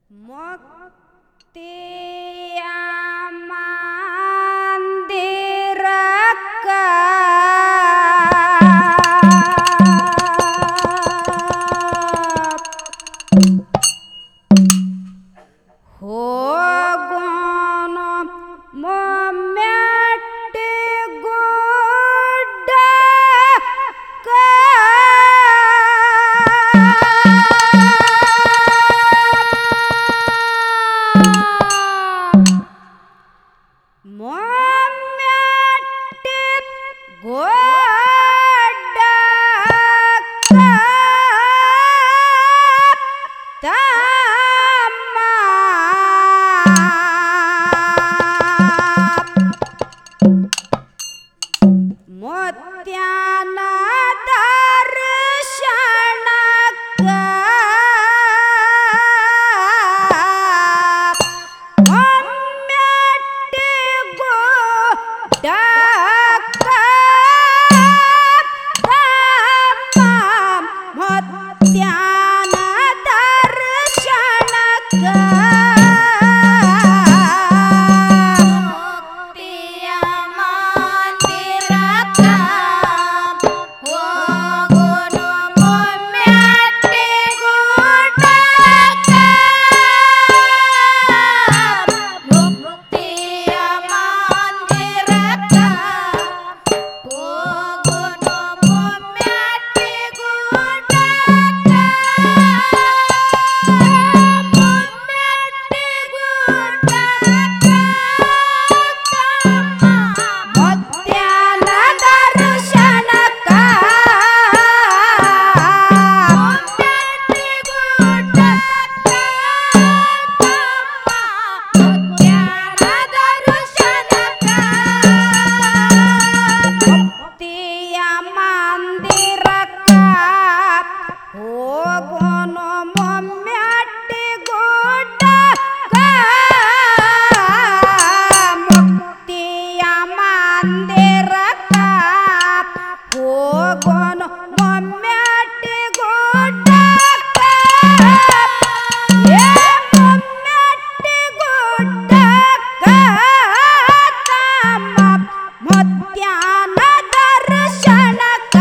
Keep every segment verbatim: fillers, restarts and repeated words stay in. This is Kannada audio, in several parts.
ಮುಕ್ತಿಯ ಮಂದಿರಕ್ಕ ಹೋಗೋನು ಮೊಮ್ಮೆಟ್ಟಿ ಗುಡ್ಡಕ್ಕ ಮೊಮ್ಮೆಟ್ಟಿ ಗುಡ್ಡಕ್ಕ ತಮ್ಮ ಮುತ್ಯಾನ ದರ್ಶನಕ್ಕ ಮೊಮ್ಮೆಟ್ಟಿ ಗುಡ್ಡಕ್ಕ ತಮ್ಮ ಮುತ್ಯಾನ ದರ್ಶನಕ್ಕ ಮುಕ್ತಿಯ ಮಂದಿರಕ್ಕ ಹೋಗೋನು ಮೊಮ್ಮೆಟ್ಟಿ ಗುಡ್ಡಕ್ಕ ಮುಕ್ತಿಯ ಮಂದಿರಕ್ಕ ಹೋಗೋನು ಮೊಮ್ಮೆಟ್ಟಿ ಗುಡ್ಡಕ್ಕ ಮೊಮ್ಮೆಟ್ಟಿ ಗುಡ್ಡಕ್ಕ ಮುತ್ಯಾನ ದರ್ಶನಕ್ಕ ಮೊಮ್ಮೆಟ್ಟಿ ಗುಡ್ಡಕ್ಕ ಮುತ್ಯಾನ ದರ್ಶನಕ್ಕ ಮುಕ್ತಿಯ ಮಂದಿರಕ್ಕ ಹೋಗೋನು ಮೊಮ್ಮೆಟ್ಟಿ ಗುಡ್ಡಕ್ಕ ಮುಕ್ತಿಯ ಮಂದಿರಕ್ಕ ಹೋಗೋನು ಮೊಮ್ಮೆಟ್ಟಿ ಗುಡ್ಡಕ್ಕ ಏ ಮೊಮ್ಮೆಟ್ಟಿ ಗುಡ್ಡಕ್ಕ ತಮ್ಮ ಮುತ್ಯಾನ ದರ್ಶನಕ್ಕ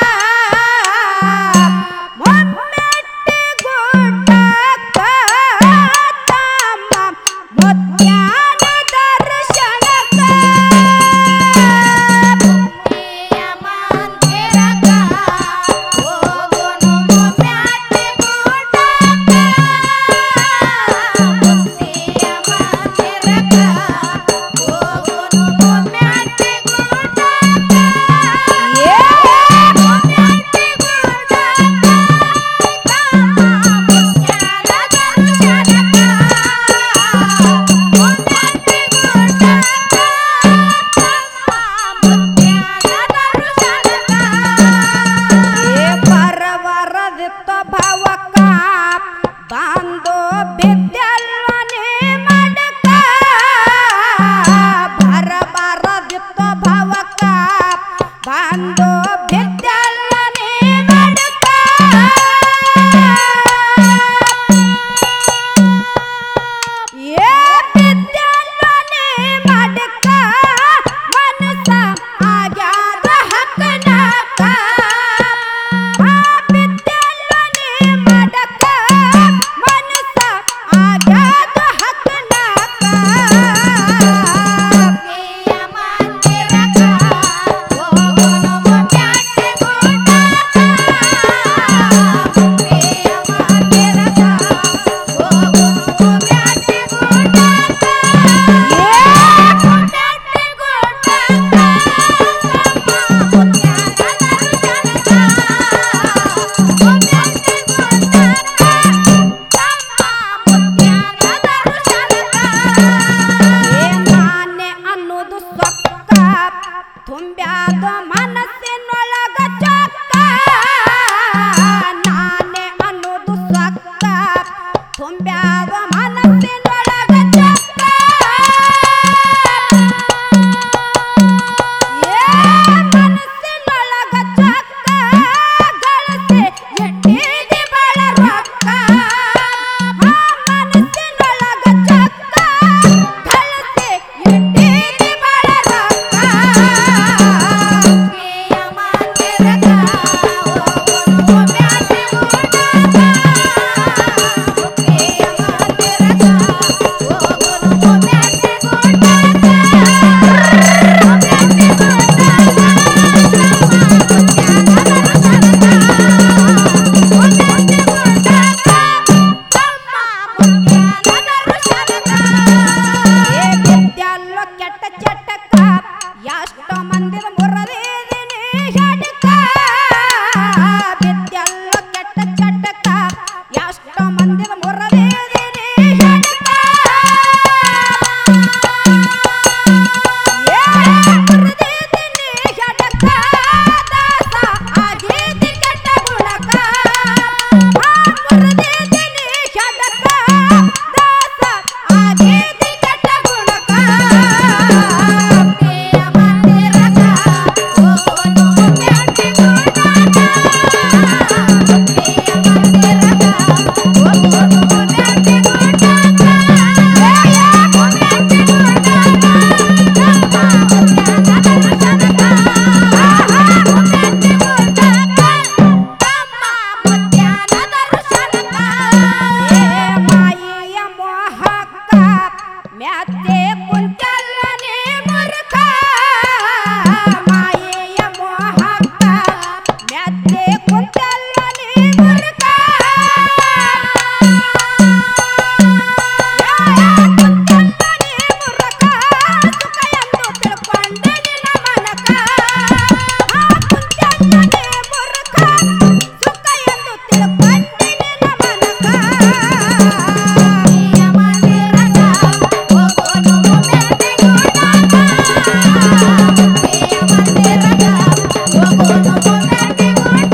ಮೊಮ್ಮೆಟ್ಟಿ ಗುಡ್ಡಕ್ಕ ತಮ್ಮ ಮುತ್ಯಾನ ದರ್ಶನಕ್ಕ ಮುಕ್ತಿಯ ಮಂದಿರಕ್ಕ ಹೋಗೋನು ಮೊಮ್ಮೆಟ್ಟಿ ಗುಡ್ಡಕ್ಕ ಮುಕ್ತಿಯ ಮಂದಿರಕ್ಕ ಹೋಗೋನು ಮೊಮ್ಮೆಟ್ಟಿ ಗುಡ್ಡಕ್ಕ ಏ ಮೊಮ್ಮೆಟ್ಟಿ ಗುಡ್ಡಕ್ಕ ತಮ್ಮ ಮುತ್ಯಾನ ದರ್ಶನಕ್ಕ ಮೊಮ್ಮೆಟ್ಟಿ ಗುಡ್ಡಕ್ಕ ತಮ್ಮ ಮುತ್ಯಾನ ದರ್ಶನಕ್ಕ ಏ ಬರವರದಿತ್ತ ಭವಕ್ಕ ಬಂದು ಬಿದ್ದೆಲ್ಲ ನೀ ಮಡಕ ಬರ ಬರದಿತ್ತ ಭವಕ್ಕ ಬಂದು ಬಿದ್ದೆಲ್ಲ ನೀ ಮಡಕ ಏ ಬಿದ್ದೆಲ್ಲ ನೀ ಮಡಕ ಮನಸ ಆಗ್ಯಾದ ಹಕ್ಕನಕ್ಕ ಆ ಬಿದ್ದೆಲ್ಲ ನೀ ಮಡಕ ಮನಸ ಎಷ್ಟೋ ಮಂದಿದ ಮುರಳಿದೀನಿ ಹೆಣಕ ಏ ಮುರಳಿದೀನಿ ಹೆಣಕ ದಾಸ ಆಗೀತಿ ಕೆಟ್ಟ ಗುಣಕ ಆ ಮುರಳಿದೀನಿ ಹೆಣಕ ದಾಸ ಆಗೀತಿ ಕೆಟ್ಟ ಗುಣಕ ಪ್ರಿಯ ಮಂದಿರಕ ಹೋಗೋನು ಬ್ಯಾಟಿ ಗುಣಕ ಪ್ರಿಯ ಮಂದಿರಕ ಹೋಗೋನು ಬ್ಯಾಟಿ ಗುಣಕ ಏಯ ಬ್ಯಾಟಿ ಗುಣಕ ತಮ್ಮ ಮುತ್ಯಾನ ದರ್ಶನಕ ಏ ಮಾಯಿಯ ಮೋಹಕ್ಕ ಮ್ಯಾತ್ತೆ ಕುಂತಲ್ಲನೆ ಮುರುಕ ಮಾಯಿಯ ಮೋಹಕ್ಕ ಮ್ಯಾತ್ತೆ ಕುಂತಲ್ಲನೆ ಮುರುಕ ಕುಂತಲ್ಲನೆ ಮುರುಕ ಸುಖ ಎಂದು ತಿಳ್ಕೊಂಡೆ ನಿನ್ನ ಮನಕ ಕುಂತಲ್ಲನೆ ಮುರುಕ ಸುಖ ಎಂದು ತಿಳ್ಕೊಂಡೆ ನಿನ್ನ ಮನಕ ಪ್ರಿಯ ಮಂದಿರಕ ಹೋಗೋನು ಬ್ಯಾಟಿ ಗುಣಕ ಪ್ರಿಯ ಮಂದಿರಕ ಹೋಗೋನು ಬ್ಯಾಟಿ ಗುಣಕ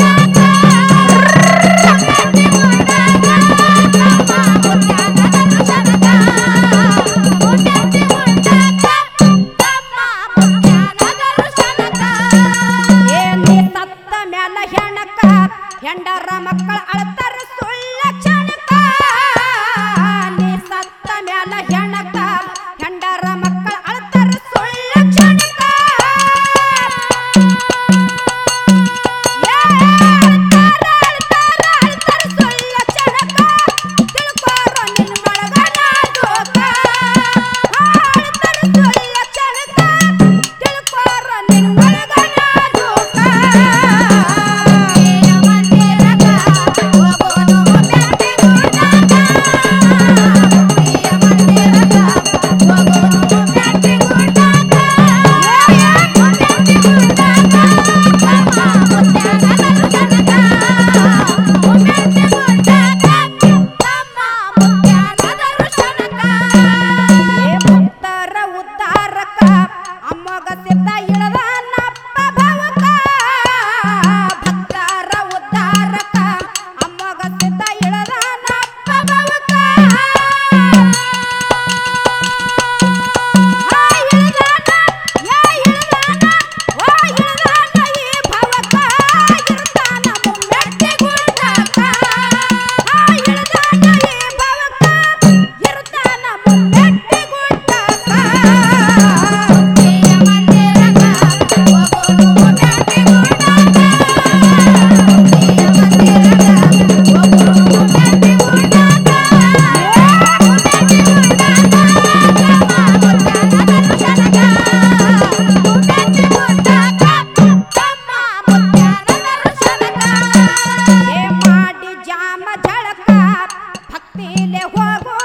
ಬ್ಯಾಟಿ ಗುಣಕ ತಮ್ಮ ಮುತ್ಯಾನ ದರ್ಶನಕ ಬ್ಯಾಟಿ ಗುಣಕ ತಮ್ಮ ಮುತ್ಯಾನ ದರ್ಶನಕ ಏನಿ ಸತ್ತ ಮ್ಯಾಲ ಹೆಣಕ ಹೆಂಡರ ಮಕ್ಕಳ ಅಳ್ತಾರ ಸುಳ್ಳ ಕ್ಷಣಕ ನೀ ಸತ್ತ ಮ್ಯಾಲ ಹೆಣಕ ಹೆಂಡರ ಮಕ್ಕಳ ಅಳ್ತಾರ ಸುಳ್ಳ ಕ್ಷಣಕ ಏ ಅಳ್ತಾರ ಅಳ್ತಾರ ಅಳ್ತಾರ ಸುಳ್ಳ ಕ್ಷಣಕ ತಿಳ್ಕೋರೋ ನಿನ್ನ ಮಳಗನ ಜೋಕ ಅಳ್ತಾರ ಸುಳ್ಳ ಕ್ಷಣಕ ತಿಳ್ಕೋರೋ ನಿನ್ನ ಮಳಗನ ಜೋಕ ಪ್ರಿಯ ಮಂದಿರಕ ಹೋಗೋನು ಬ್ಯಾಟಿ ಗುಣಕ ಪ್ರಿಯ ಮಂದಿರಕ ಹೋಗೋನು ಬ್ಯಾಟಿ ಗುಣಕ ಏಯ ಬ್ಯಾಟಿ ಗುಣಕ ತಮ್ಮ ಮುತ್ಯಾನ ದರ್ಶನಕ ಬ್ಯಾಟಿ ಗುಣಕ ತಮ್ಮ ಮುತ್ಯಾನ ದರ್ಶನಕ ಏ ಭಕ್ತರ ಉದ್ಧಾರಕ ಅಮ್ಮಗ ಸಿದ್ಧ ಇಳದಾನಪ್ಪ ಭವಕ ಭಕ್ತರ ಉದ್ಧಾರಕ ಅಮ್ಮಗ ಸಿದ್ಧ ಇಳದಾನಪ್ಪ ಭವಕ ಆ ಇಳದಾನ ಯಾ ಇಳದಾನ ಓ ಇಳದಾನ ಈ ಭವಕ ಇರ್ತಾನ ಮುಮ್ಮೆಟ್ಟಿ ಗುಂಡಕ ಆ ಇಳದಾನ ಈ ಭವಕ ಇರ್ತಾನ ಮುಮ್ಮೆಟ್ಟಿ ಗುಂಡಕ ಪ್ರಿಯ ಮಂದಿರಕ ಹೋಗೋನು ಬ್ಯಾಟಿ ಗುಣಕ ಪ್ರಿಯ ಮಂದಿರಕ ಹೋಗೋನು ಬ್ಯಾಟಿ ಗುಣಕ ಬ್ಯಾಟಿ ಗುಣಕ ತಮ್ಮ ಮುತ್ಯಾನ ದರ್ಶನಕ ಬ್ಯಾಟಿ ಗುಣಕ ತಮ್ಮ ಮುತ್ಯಾನ ದರ್ಶನಕ ಏ ಮಾಡಿ ಜಾಮ ಜಳಕ ಭಕ್ತಿಲೆ ಹೋಗೋ